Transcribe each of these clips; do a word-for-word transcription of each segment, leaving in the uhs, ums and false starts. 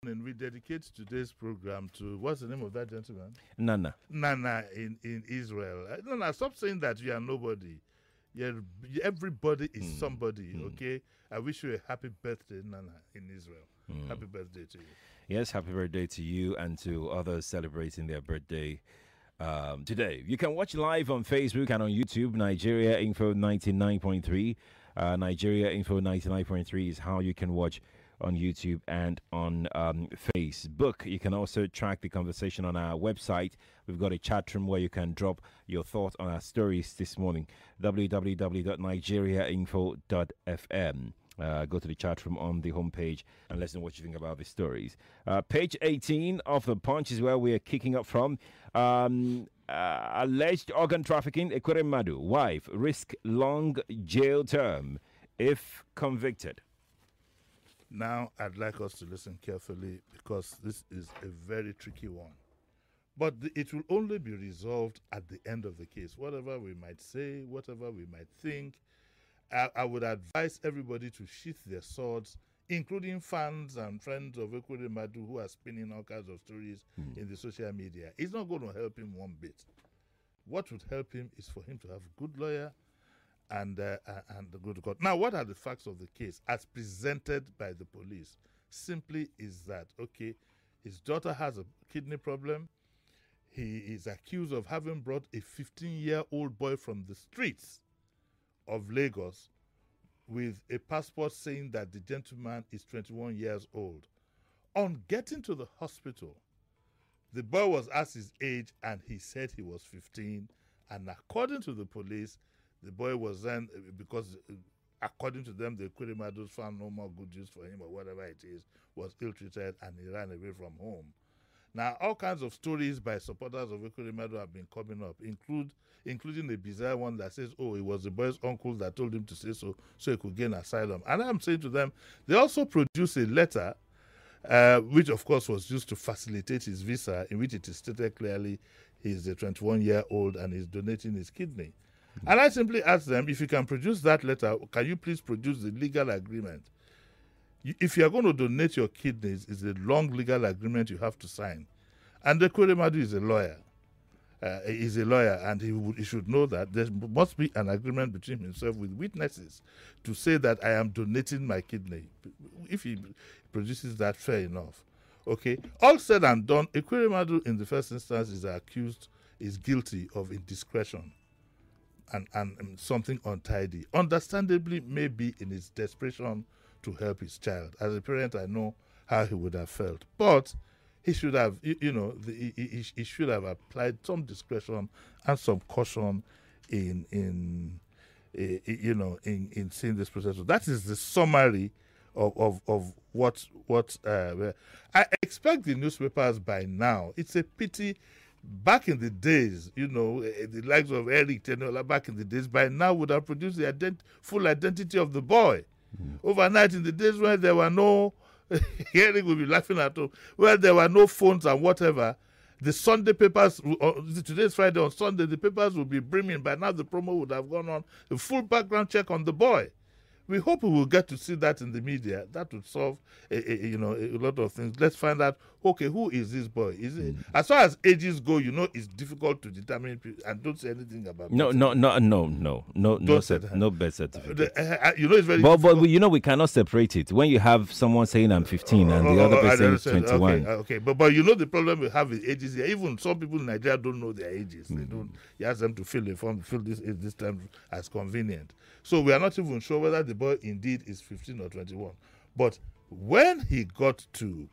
And we dedicate today's program to, what's the name of that gentleman? Nana. Nana in, in Israel. Uh, Nana, stop saying that you are nobody. You're, everybody is Mm. somebody, Mm. okay? I wish you a happy birthday, Nana, in Israel. Mm. Happy birthday to you. Yes, happy birthday to you and to others celebrating their birthday um, today. You can watch live on Facebook and on YouTube. Nigeria Info ninety-nine point three. Uh, Nigeria Info ninety-nine point three is how you can watch on YouTube and on um, Facebook. You can also track the conversation on our website. We've got a chat room where you can drop your thoughts on our stories this morning. w w w dot nigeria info dot f m. Uh, go to the chat room on the homepage and let us know what you think about the stories. Uh, page eighteen of the Punch is where we are kicking up from. Um, uh, alleged organ trafficking, Ekweremadu, wife, risk long jail term if convicted. Now, I'd like us to listen carefully because this is a very tricky one. But the, it will only be resolved at the end of the case. Whatever we might say, whatever we might think, I, I would advise everybody to sheath their swords, including fans and friends of Ekweremadu who are spinning all kinds of stories mm. in the social media. It's not going to help him one bit. What would help him is for him to have a good lawyer and uh, and go to court. Now, what are the facts of the case as presented by the police? Simply is that, okay, his daughter has a kidney problem. He is accused of having brought a fifteen-year-old boy from the streets of Lagos with a passport saying that the gentleman is twenty-one years old. On getting to the hospital, the boy was asked his age and he said he was fifteen. And according to the police, the boy was then, because according to them, the Ekweremadu's found no more good use for him or whatever it is, was ill-treated and he ran away from home. Now, all kinds of stories by supporters of Ekweremadu have been coming up, include, including a bizarre one that says, oh, it was the boy's uncle that told him to say so, so he could gain asylum. And I'm saying to them, they also produced a letter, uh, which of course was used to facilitate his visa, in which it is stated clearly he's a twenty-one-year-old and he's donating his kidney. And I simply asked them, if you can produce that letter, can you please produce the legal agreement? You, if you are going to donate your kidneys, it's a long legal agreement you have to sign. And Ekweremadu is a lawyer. Uh, he's a lawyer, and he, would, he should know that there must be an agreement between himself with witnesses to say that I am donating my kidney. If he produces that, fair enough. Okay. All said and done, Ekweremadu in the first instance is accused, is guilty of indiscretion. And, and um, something untidy. Understandably, maybe in his desperation to help his child. As a parent, I know how he would have felt. But he should have, you, you know, the, he, he, he should have applied some discretion and some caution in, in uh, you know, in, in seeing this process. So that is the summary of, of, of what, what uh, I expect the newspapers by now. It's a pity. Back in the days, you know, uh, the likes of Eric Tenola back in the days, by now would have produced the ident- full identity of the boy. Mm. Overnight, in the days when there were no, Eric will be laughing at him, where there were no phones and whatever, the Sunday papers, uh, today's Friday, on Sunday, the papers will be brimming. By now, the promo would have gone on, a full background check on the boy. We hope we will get to see that in the media. That would solve, a, a, you know, a lot of things. Let's find out, okay, who is this boy? Is it, mm. As far as ages go, you know, it's difficult to determine, and don't say anything about no, no, no, no, no, no, no, set, no birth certificate. Uh, uh, you know, it's very. But, difficult. but we, you know, we cannot separate it. When you have someone saying I'm fifteen and oh, the other oh, person is twenty-one. Okay, okay, but but you know the problem we have with ages here. Even some people in Nigeria don't know their ages. Mm. They don't. You ask them to fill a form, fill this this time as convenient. So we are not even sure whether the boy indeed is fifteen or twenty-one. But when he got to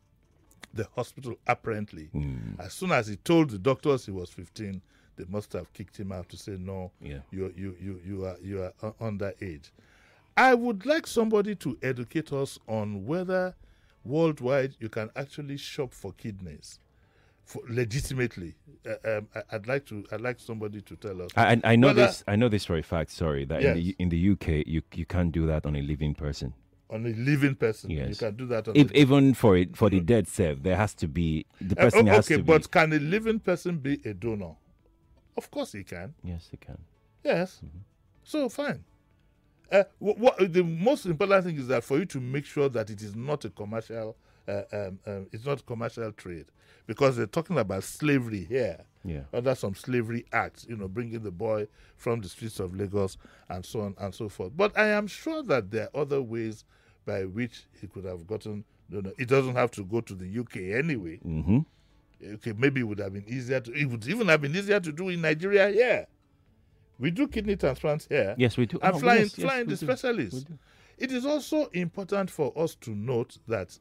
the hospital, apparently, mm. as soon as he told the doctors he was fifteen, they must have kicked him out to say, no, yeah. you, you, you, you are you are underage. I would like somebody to educate us on whether worldwide you can actually shop for kidneys. For legitimately, uh, um, I, I'd like to. I'd like somebody to tell us. I, I know Whether, this. I know this for a fact. Sorry, that yes. in the in the U K, you you can't do that on a living person. On a living person, yes. you can do that. On if the even for it for the dead self, there has to be the person uh, okay, has to be. Okay, but can a living person be a donor? Of course, he can. Yes, he can. Yes. Mm-hmm. So fine. Uh, what, what the most important thing is that for you to make sure that it is not a commercial uh, uh, um, um, it's not commercial trade, because they're talking about slavery here. Yeah. Under some slavery acts, you know, bringing the boy from the streets of Lagos and so on and so forth. But I am sure that there are other ways by which he could have gotten, you know, it doesn't have to go to the U K anyway. Mm-hmm. Okay, maybe it would have been easier to, it would even have been easier to do in Nigeria here. We do kidney transplants here. Yes, we do. And Oh, flying, yes, yes, flying we the do. specialists. We do. It is also important for us to note that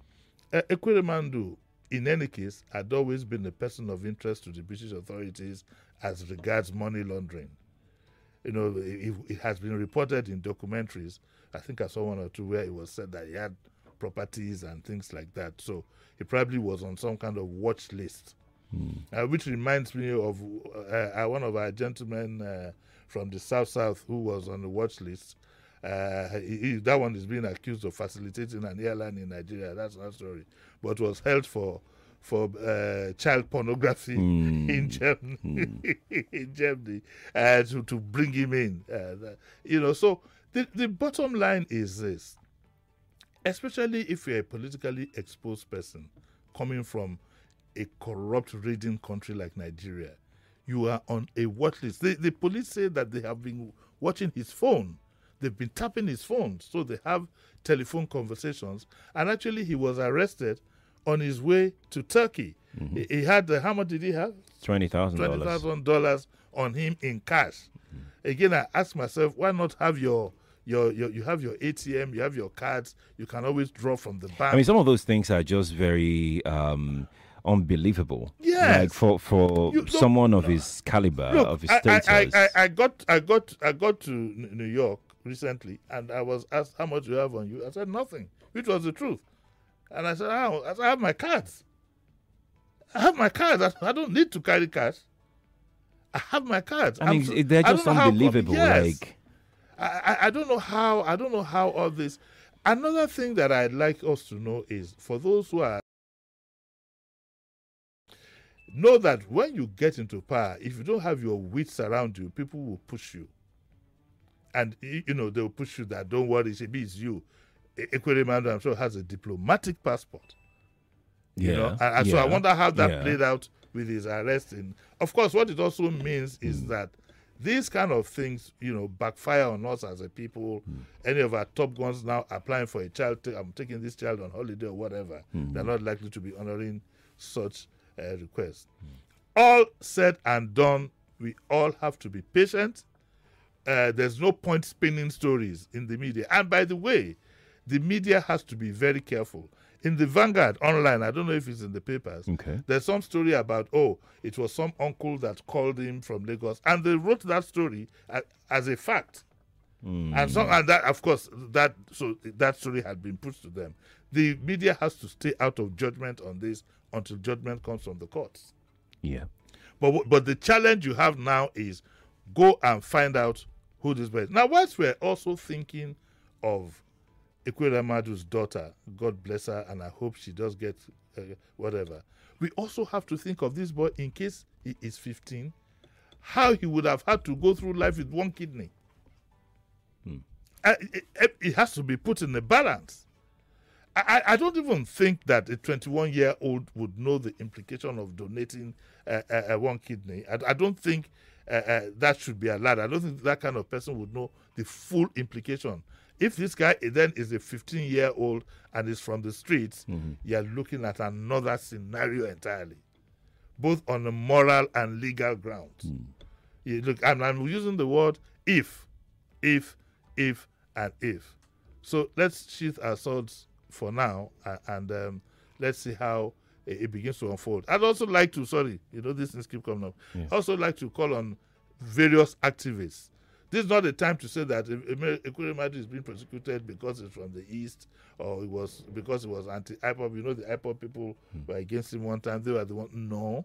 uh, Ekweremandu, in any case, had always been a person of interest to the British authorities as regards money laundering. You know, it, it has been reported in documentaries. I think I saw one or two where it was said that he had properties and things like that. So he probably was on some kind of watch list. Mm. Uh, which reminds me of uh, uh, one of our gentlemen uh, from the South South who was on the watch list. Uh, he, he, that one is being accused of facilitating an airline in Nigeria. That's another story. But was held for for uh, child pornography Mm. in Germany. Mm. in Germany, uh, to to bring him in. Uh, you know, so the the bottom line is this: especially if you're a politically exposed person coming from a corrupt raiding country like Nigeria, you are on a watch list. The, the police say that they have been watching his phone. They've been tapping his phone, so they have telephone conversations. And actually, he was arrested on his way to Turkey. Mm-hmm. He, he had, uh, how much did he have? Twenty thousand twenty dollars. thousand dollars on him in cash. Mm-hmm. Again, I ask myself, why not have your, your, your, you have your A T M, you have your cards, you can always draw from the bank. I mean, some of those things are just very um, unbelievable. Yes. Like for for You- look, someone of his caliber, Look, of his I, I, status. I, I, I got I got I got to N- New York recently, and I was asked how much you have on you. I said nothing, which was the truth. And I said, how? I said, I have my cards. I have my cards. I, I don't need to carry cash. I have my cards. I I'm mean, so- they're I don't just know how come- unbelievable. yes. Like, I, I, I don't know how I don't know how all this. Another thing that I'd like us to know is, for those who are, know that when you get into power, if you don't have your wits around you, people will push you. And, y- you know, they'll push you that, don't worry, Shebi, it's you. E- Ekweremadu, I'm sure, has a diplomatic passport. You yeah, know, and, and so I yeah, wonder how that yeah. played out with his arrest. In, of course, what it also means is Mm. that these kind of things, you know, backfire on us as a people. Mm. Any of our top guns now applying for a child, ta- I'm taking this child on holiday or whatever, Mm. they're not likely to be honoring such uh, requests. All said and done, we all have to be patient. Uh, there's no point spinning stories in the media. And by the way, the media has to be very careful. In the Vanguard online, I don't know if it's in the papers, Okay. there's some story about, oh, it was some uncle that called him from Lagos, and they wrote that story a- as a fact. Mm. And so, and that, of course, that so that story had been put to them. The media has to stay out of judgment on this until judgment comes from the courts. Yeah. But wh- but the challenge you have now is go and find out who this boy is. Now, whilst we're also thinking of Ekweremadu's daughter, God bless her, and I hope she does get uh, whatever, we also have to think of this boy in case he is fifteen, how he would have had to go through life with one kidney. Hmm. Uh, it, it- it has to be put in a balance. I, I I don't even think that a twenty-one-year-old would know the implication of donating uh, uh, uh, one kidney. I, I don't think uh, uh, that should be allowed. I don't think that kind of person would know the full implication. If this guy then is a fifteen-year-old and is from the streets, Mhm. you're looking at another scenario entirely, both on a moral and legal grounds. Mm. You look, and I'm using the word if, if, if, and if. So let's sheath our swords for now, a- and um, let's see how it, it begins to unfold. I'd also like to, sorry, you know, these things keep coming up. Yeah. I'd also like to call on various activists. This is not the time to say that Ekweremadu is being prosecuted because it's from the East, or it was because it was anti-I P O B. You know, the I P O B people were against him one time. They were the one. No.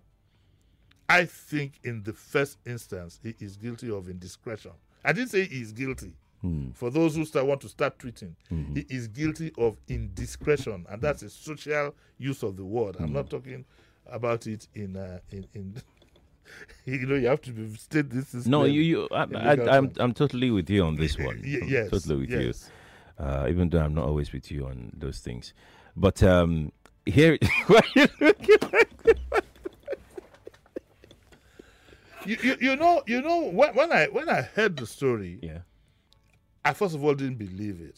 I think in the first instance, he is guilty of indiscretion. I didn't say he is guilty. Mm. For those who start, want to start tweeting, Mhm. he is guilty of indiscretion, and that's a social use of the word. I'm not talking about it in uh, in in. You know, you have to be, state this is No, clearly you, you I, in I, legal I'm, terms. I'm totally with you on this one. Y- I'm yes, totally with yes. you. Uh, even though I'm not always with you on those things. But um, here, why are you looking like You, you, you know, you know when, when I when I heard the story, yeah. I first of all didn't believe it.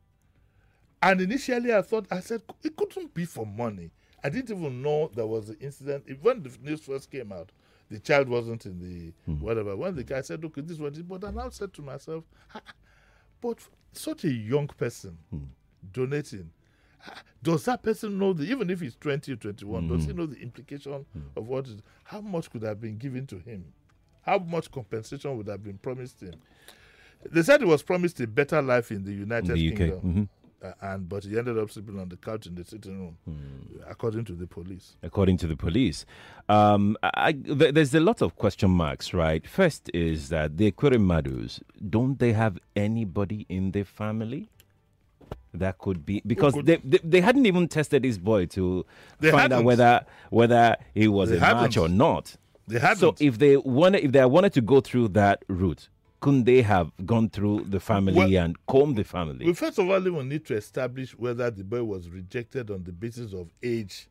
And initially I thought, I said, it couldn't be for money. I didn't even know there was an incident. When the news first came out, the child wasn't in the Mm. whatever. When the guy said, okay, this was it. But I now said to myself, "Ah, but such a young person Mm. donating, ah, does that person know, the, even if he's twenty or twenty-one, does he Mm. know the implication Mm. of what is, how much could have been given to him? How much compensation would have been promised him? They said he was promised a better life in the United In the U K? Kingdom. Mhm. Uh, and but he ended up sleeping on the couch in the sitting room, Mm. according to the police. According to the police. Um, I, I- th- there's a lot of question marks, right? First is that the Ekweremadus, don't they have anybody in their family that could be? Because could- they, they they hadn't even tested this boy to They find out hadn't. whether whether he was They a match hadn't. or not. They hadn't. So if they wanted, if they wanted to go through that route, couldn't they have gone through the family Well- and combed the family? we first of all even need to establish whether the boy was rejected on the basis of age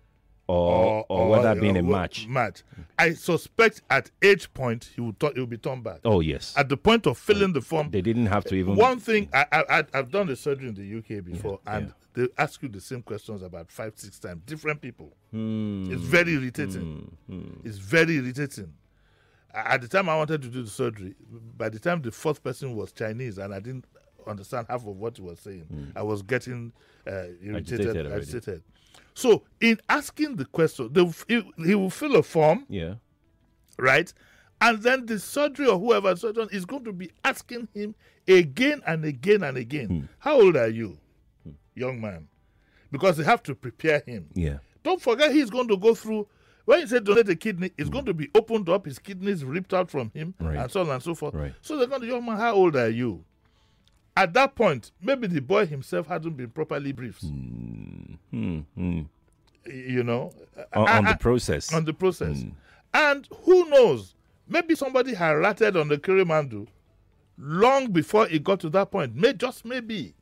or, or, whether being a or- match? Match. I suspect at age point he will he will be turned back. Oh, yes. At the point of filling the form, They didn't have to even. one thing I, I I- I've done the surgery in the U K before, Yeah, and yeah. they ask you the same questions about five six times, different people. Hmm, It's very irritating. hmm, hmm. It's very irritating. A- At the time I wanted to do the surgery, by the time the fourth person was Chinese and I didn't understand half of what he was saying, I was getting uh, irritated, Agitated already. agitated. So, in asking the question, they, will- he, he will fill a form, Yeah. right? And then the surgery or whoever surgeon is going to be asking him again and again and again, how old are you, young man? Because they have to prepare him. Yeah. Don't forget he's going to go through, when you say donate a kidney, it's going to be opened up, his kidneys ripped out from him, Right. and so on and so forth. Right. So they're going to, young man, how old are you? At that point, maybe the boy himself hadn't been properly briefed, Hmm, hmm. y- you know, On, I- on I- the process. on the process. Mm. And who knows, maybe somebody had ratted on the Kirimandu long before it got to that point. May, just maybe.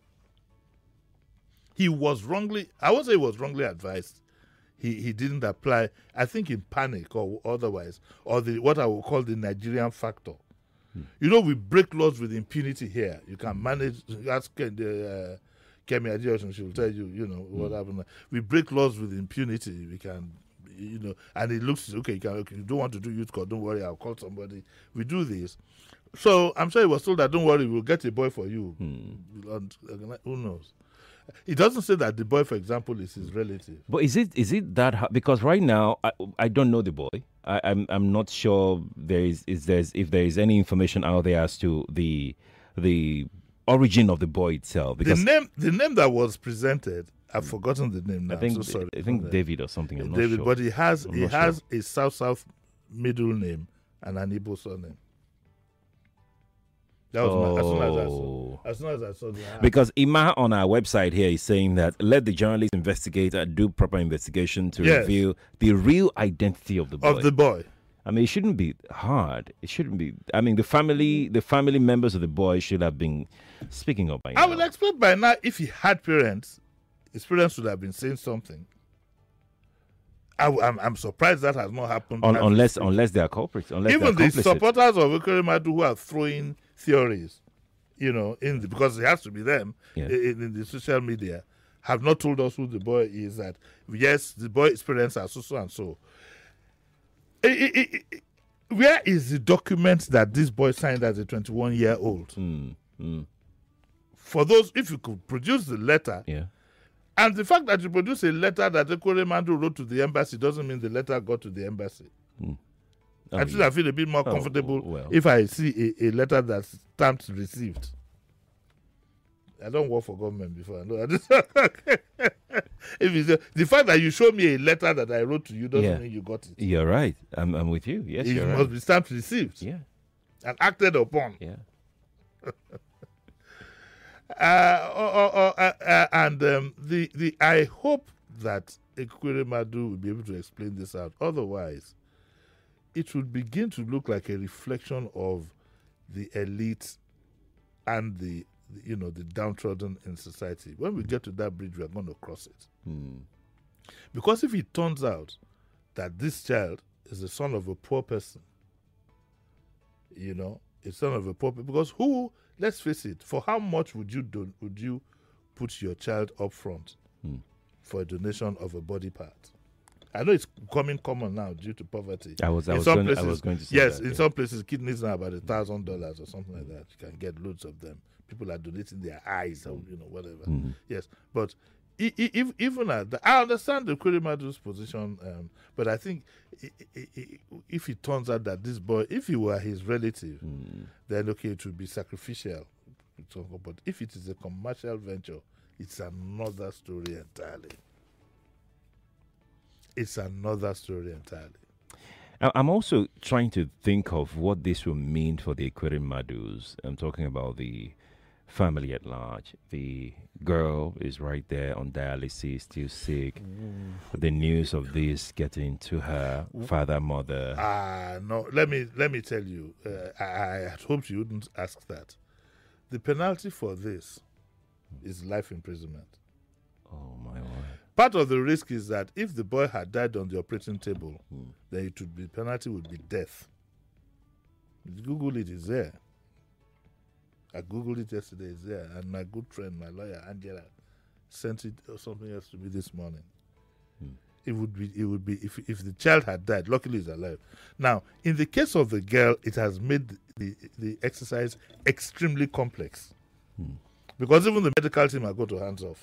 He was wrongly, I won't say he was wrongly advised. He he didn't apply, I think in panic or otherwise, or the what I would call the Nigerian factor. You know, we break laws with impunity here. You can manage, ask the uh, Kemi Adeosun, she will tell you, you know, what happened. We break laws with impunity. We can, you know, and it looks, okay, you, can, okay, you don't want to do youth court, don't worry, I'll call somebody. We do this. So I'm sure he was told that, don't worry, we'll get a boy for you. And, uh, who knows? It doesn't say that the boy, for example, is his relative. But is it is it that hard? Because right now I, I don't know the boy. I, I'm I'm not sure there is is there's if there is any information out there as to the the origin of the boy itself. The Because name, the name that was presented, I've forgotten the name now. I think I'm so sorry. I think for that. David or something. I'm not David, sure. but he has I'm he not has a South South middle name and an Igbo surname. That was my, as soon as I saw. Oh. As soon as I saw the ah, Because Ima on our website here is saying that let the journalist investigate and do proper investigation to Yes. reveal the real identity of the boy. of the boy. I mean, it shouldn't be hard. It shouldn't be. I mean, the family, the family members of the boy should have been speaking up by I now. would expect by now, if he had parents, his parents would have been saying something. I, am I'm surprised that has not happened. Un- Has- unless, unless they are culprits, unless even they are the complicit. supporters of Ekweremadu who are throwing theories, you know, in the, because it has to be them Yeah. in, in the social media, have not told us who the boy is. That yes, the boy's parents are so so and so. I- I- I- I- where is the document that this boy signed as a twenty-one year old? Mm, mm, For those, if you could produce the letter, yeah. and the fact that you produce a letter that Ekweremadu wrote to the embassy doesn't mean the letter got to the embassy. Oh, I think yeah. I feel a bit more Oh, comfortable well. if I see a, a letter that's stamped received. I don't work for government before. I know. I just if it's a, the fact that you show me a letter that I wrote to you doesn't Yeah. mean you got it. You're right. I'm, I'm with you. Yes, It you're must right. be stamped received Yeah, and acted upon. yeah. Uh, or, or, or, uh, uh, and um, the the I hope that Ekweremadu will be able to explain this out. Otherwise, it will begin to look like a reflection of the elite and the you know, the downtrodden in society. When we get to that bridge, we are going to cross it. Mm. Because if it turns out that this child is the son of a poor person, you know, a son of a poor person, because who, let's face it, for how much would you do, would you put your child up front mm. for a donation of a body part? I know it's becoming common now due to poverty. I was, I in was, some going, places, I was going to say yes, that, in yeah. some places, kidneys are about a thousand dollars or something like that. You can get loads of them. People are donating their eyes or you know whatever. Mhm. Yes, but i- i- if, even at the, I understand the Kurimadu's position, um, but I think i- i- i- if it turns out that this boy, if he were his relative, Mm. then okay, it would be sacrificial. But if it is a commercial venture, it's another story entirely. It's another story entirely. I- I'm also trying to think of what this will mean for the Equatorial Madus. I'm talking about the family at large. The girl is right there on dialysis, still sick. The news of this getting to her father, mother. Ah, no. Let me let me tell you. Uh, I, I had hoped you wouldn't ask that. The penalty for this is life imprisonment. Oh my word! Part of the risk is that if the boy had died on the operating table, Mm. then it would be penalty would be death. Google it, is there. I googled it yesterday, it's there, and my good friend, my lawyer Angela, sent it or something else to me this morning. Mm. It would be it would be if if the child had died. Luckily, he's alive. Now, in the case of the girl, it has made the the, the exercise extremely complex Mm. because even the medical team are going to hands off.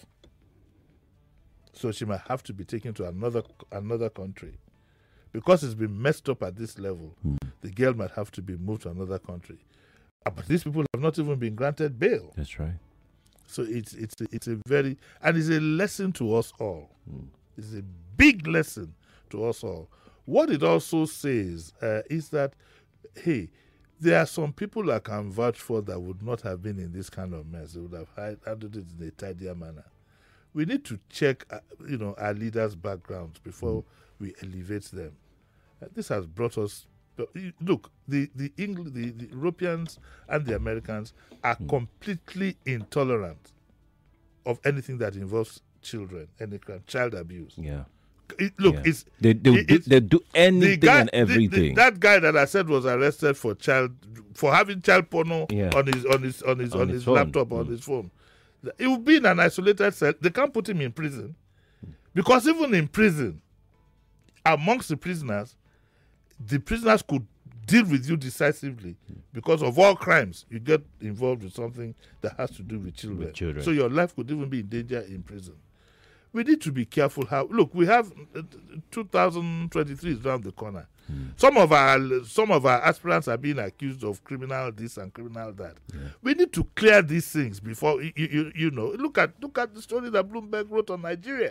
So she might have to be taken to another another country. Because it's been messed up at this level, Mm. the girl might have to be moved to another country. Uh, But these people have not even been granted bail. That's right. So it's it's a, it's a very and it's a lesson to us all. Mm. It's a big lesson to us all. What it also says uh, is that, hey, there are some people that can vouch for that would not have been in this kind of mess. They would have hi- handled it in a tidier manner. We need to check, uh, you know, our leaders' backgrounds before we elevate them. Uh, this has brought us. but, y- Look, the the, Engl- the the Europeans and the Americans are completely intolerant of anything that involves children, any kind, child abuse. Yeah. It- look, Yeah. it's They do, it- do it's- they do anything the guy, and the- the- everything. that guy that I said was arrested for child for having child porno Yeah. on his on his on his On on, his his, phone. laptop on Mm. his phone. It would be in an isolated cell. They can't put him in prison because even in prison, amongst the prisoners, the prisoners could deal with you decisively because of all crimes. You get involved with something that has to do with children. children. So your life could even be in danger in prison. We need to be careful how. Look, we have uh, two thousand twenty-three is around the corner. Some of our some of our aspirants are being accused of criminal this and criminal that. We need to clear these things before you, you you know. Look at look at the story that Bloomberg wrote on Nigeria.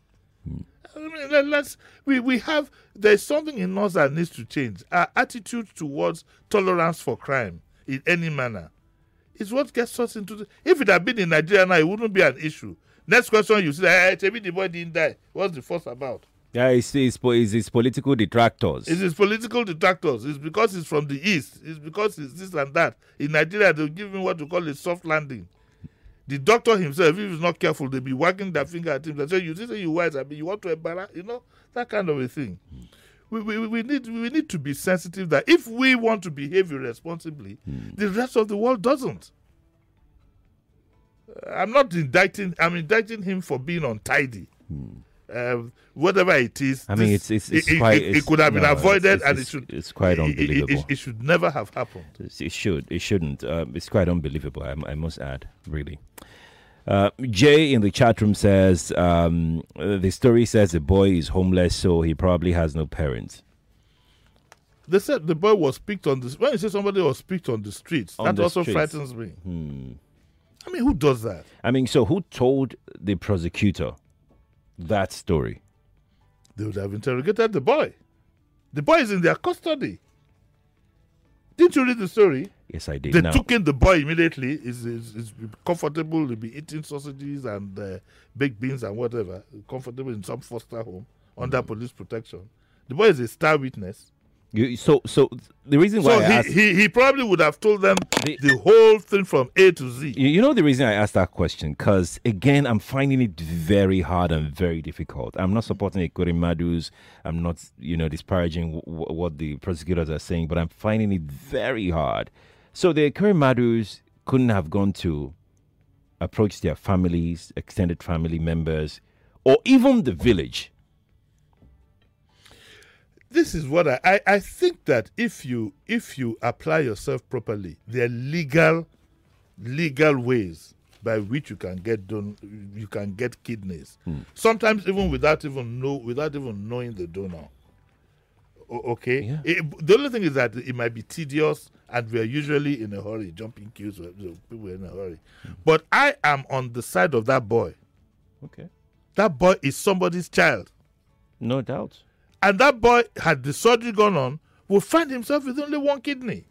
I mean, let- let's we we have there's something in us that needs to change. Our attitude towards tolerance for crime in any manner is what gets us into the. If it had been in Nigeria now, it wouldn't be an issue. Next question, you say, "Hey, tell me the boy didn't die. What's the fuss about?" Yeah, it's, it's, po- it's, it's political detractors. It is political detractors. It's because he's from the east. It's because it's this and that. In Nigeria, they'll give him what we call a soft landing. The doctor himself, if he's not careful, they'll be wagging their finger at him. They say, "You say you wise, I mean, you want to embarrass," you know, that kind of a thing. We, we, we need we need to be sensitive that if we want to behave irresponsibly, the rest of the world doesn't. Uh, I'm not indicting. I'm indicting him for being untidy. Um, whatever it is, I mean, this- it's- it's- it's it, it- quite- it, it it's- could have been no, it's- avoided, it's- and it it's- should. it's quite it- it- it- unbelievable. It, should never have happened. It's- It should. It shouldn't. Um, it's quite unbelievable, I, I must add, really. Uh, Jay in the chat room says, um, uh, the story says the boy is homeless, so he probably has no parents. They said the boy was picked on this. When you say somebody was picked on the streets, On that the also streets. frightens me. Hmm. I mean, who does that? I mean, so who told the prosecutor that story? They would have interrogated the boy. The boy is in their custody. Didn't you read the story? Yes, I did. They Now, took in the boy immediately. He's, he's, he's comfortable. He'll be eating sausages and uh, baked beans and whatever. Comfortable in some foster home under police protection. The boy is a star witness. You, so, so the reason why So I he, asked, he, he probably would have told them The- the whole thing from A to Z. you you know, the reason I asked that question, because again, I'm finding it very hard and very difficult. I'm not supporting Ekuri Madus. I'm not, you know, disparaging w- w- what the prosecutors are saying, but I'm finding it very hard. So the Ekuri Madus couldn't have gone to approach their families, extended family members, or even the village. This is what I, I I think that if you if you apply yourself properly, there are legal legal ways by which you can get done you can get kidneys. Sometimes even without even know without even knowing the donor. O- okay. Yeah. It- the only thing is that it might be tedious, and we are usually in a hurry, jumping queues. where, you know, People are in a hurry. But I am on the side of that boy. Okay. That boy is somebody's child. No doubt. And that boy, had the surgery gone on, will find himself with only one kidney.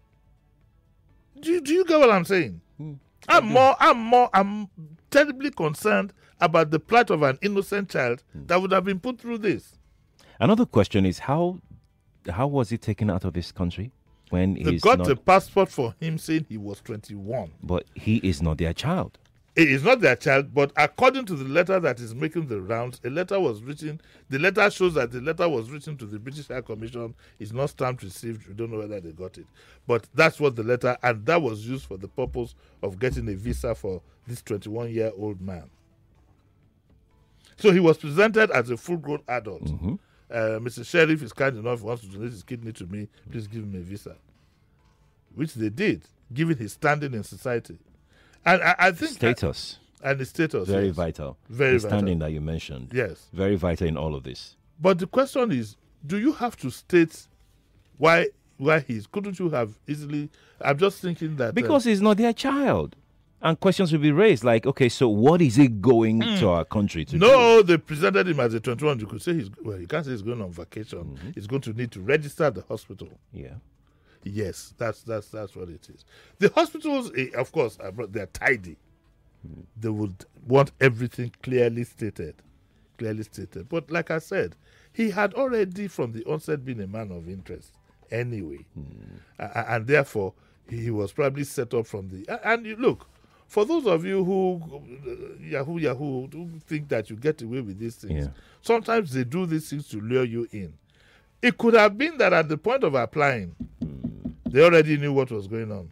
Do you, do you get what I'm saying? I'm more, I'm more, I'm terribly concerned about the plight of an innocent child that would have been put through this. Another question is how how was he taken out of this country when They he's got not, a passport for him saying he was twenty-one. but he is not their child. It is not their child, but according to the letter that is making the rounds, a letter was written. The letter shows that the letter was written to the British High Commission. It's not stamped received. We don't know whether they got it. But that's what the letter, and that was used for the purpose of getting a visa for this twenty-one-year-old man. So he was presented as a full-grown adult. Mm-hmm. Uh, Mister Sheriff is kind enough, wants to donate his kidney to me. Please give him a visa. Which they did, given his standing in society. And I, I think... Status. and the status. Very yes. vital. Very the standing vital. that you mentioned. Yes. Very vital in all of this. But the question is, do you have to state why why he's... Couldn't you have easily... I'm just thinking that... uh, Because he's not their child. And questions will be raised like, okay, so what is he going to our country to do? No, they presented him as a twenty-one. You could say he's... Well, you can't say he's going on vacation. Mm-hmm. He's going to need to register at the hospital. Yeah. Yes, that's that's that's what it is. The hospitals, eh, of course, are bro- they're tidy. They would want everything clearly stated, clearly stated. But like I said, he had already from the onset been a man of interest anyway, A- a- and therefore he was probably set up from the. a- And you look, for those of you who uh, Yahoo Yahoo who think that you get away with these things, Yeah. sometimes they do these things to lure you in. It could have been that at the point of applying, they already knew what was going on.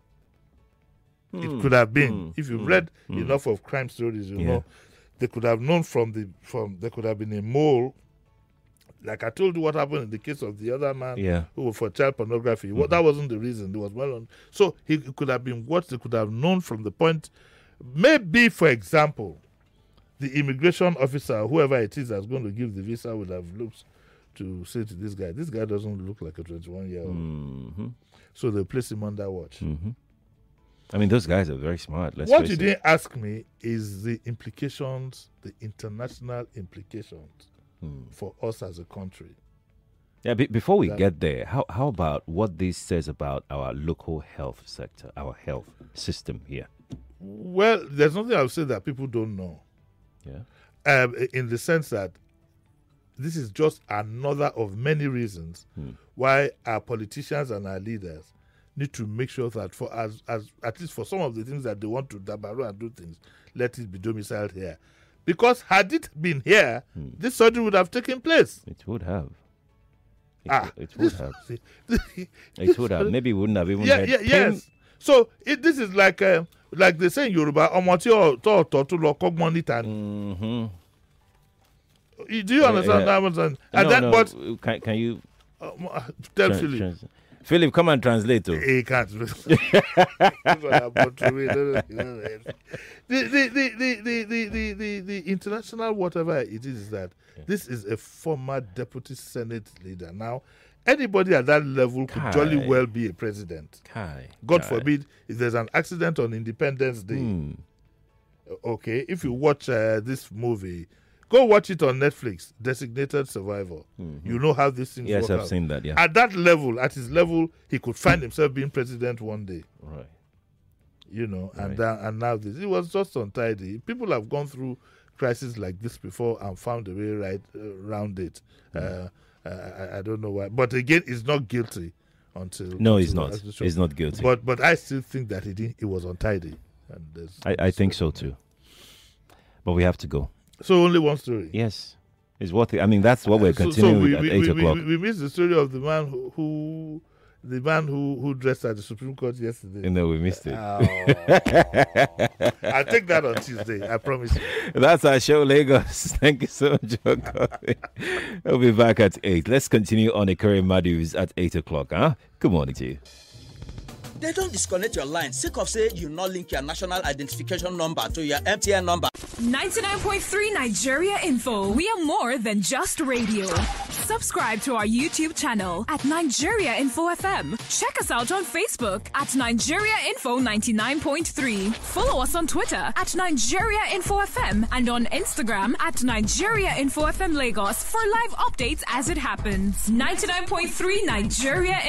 It could have been. If you've read enough of crime stories, you Yeah. know, they could have known from the from there could have been a mole. Like I told you what happened in the case of the other man Yeah. who was for child pornography. Well, that wasn't the reason. It was well on. So he it could have been what they could have known from the point. Maybe, for example, the immigration officer, whoever it is that's going to give the visa, would have looked to say to this guy, this guy doesn't look like a twenty-one-year-old. Mm-hmm. So they place him under watch. Mm-hmm. I mean, those guys are very smart. Let's What face you it. didn't ask me is the implications, the international implications Hmm. for us as a country. Yeah, be- before we That- get there, how how about what this says about our local health sector, our health system here? Well, there's nothing I would say that people don't know. Yeah. Um, i- in the sense that this is just another of many reasons why our politicians and our leaders need to make sure that for as as at least for some of the things that they want to dabaru and do things, let it be domiciled here. Because had it been here, this surgery would have taken place. It would have. It, Ah, it would this- have. this- It would have. Maybe we wouldn't have even yeah, had yeah, pain. yes. So it, this is like uh, like they say in Yoruba, ọmọ tí ọ̀tọ̀ ọ̀tọ̀ tó lọ kọ́gbọ́n níta ni. Mm-hmm. You- Do you Yeah, understand yeah. that? Understand? And no, then, no. but Can, can you um, tell trans- Philip. trans- Philip, come and translate. Oh. He can't. This one happened to me. The, the, the, the, the, the, the, the, the international whatever it is, is that this is a former deputy Senate leader. Now, anybody at that level could jolly Kai. well be a president. Kai, God Kai. forbid if there's an accident on Independence Day. Hmm. Okay, if you watch uh, this movie, go watch it on Netflix, Designated Survivor. You know how these things Yes, work I've out. seen that. Yeah. At that level, at his level, he could find himself being president one day. Right. You know, and Right. that, and now this, it was just untidy. People have gone through crises like this before and found a way right uh, around it. Uh, I, I, I don't know why. But again, he's not guilty until no, until he's not. He's not guilty. But but I still think that he didn't, he was untidy. And there's, I, I think so too. But we have to go. So only one story. Yes, it's worth it. I mean, that's what we're So- continuing so we, with at we, eight we, o'clock. We, we missed the story of the man who, who the man who, who dressed at the Supreme Court yesterday. You know, we missed it. Oh. I'll take that on Tuesday. I promise you. That's our show, Lagos. Thank you so much for coming. We'll be back at eight. Let's continue on the current Madus at eight o'clock. Huh? Good morning to you. They don't disconnect your line. Sake of say you not link your national identification number to your M T N number. ninety-nine point three Nigeria Info. We are more than just radio. Subscribe to our YouTube channel at Nigeria Info F M. Check us out on Facebook at Nigeria Info ninety-nine point three. Follow us on Twitter at Nigeria Info F M and on Instagram at Nigeria Info F M Lagos for live updates as it happens. ninety-nine point three Nigeria